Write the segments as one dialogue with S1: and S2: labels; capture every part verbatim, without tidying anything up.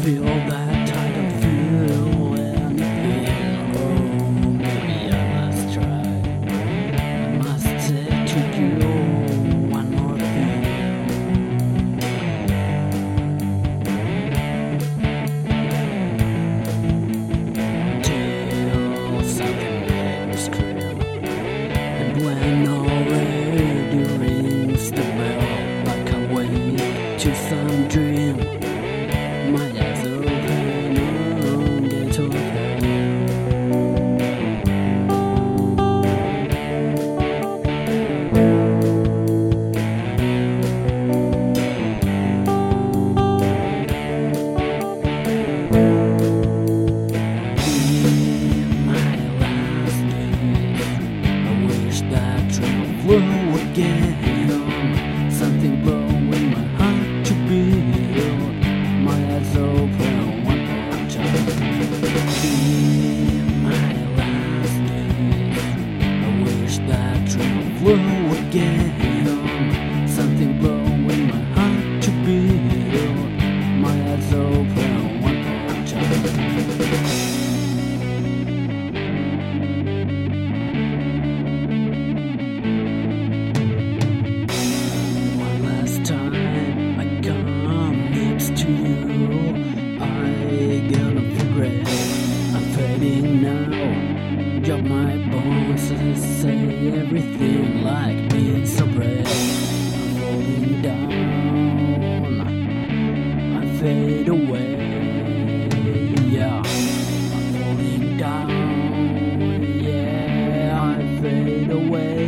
S1: feel that type of feeling again. Oh, maybe I must try. I must say to you one more thing. Till something made me scream, and when already rings the bell, like I wake to some dream. My eyes open on get open. In my last days, I wish that dream flew again. Something blowing my heart to beat. My eyes open one more time. In my last days, I wish that dream flew again. Something blowing my heart to beat. My eyes open one more time. One last time I come next to you, I gonna regret. I'm fading now. Drop my bones and say everything like being so brave. I'm falling down. I fade away. Yeah, I'm falling down. Yeah, I fade away.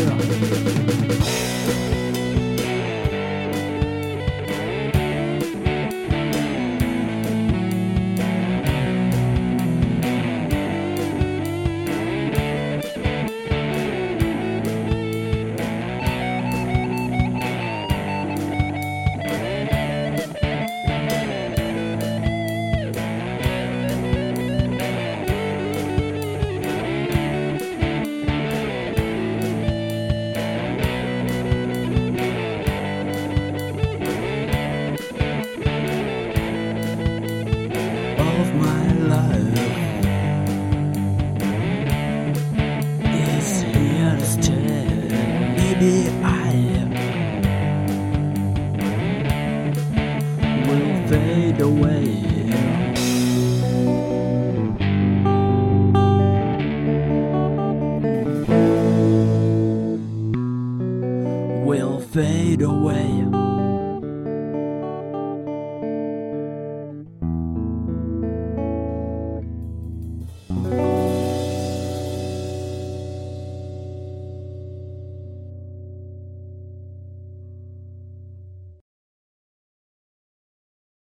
S1: Of my life is here to stay. Maybe I will fade away.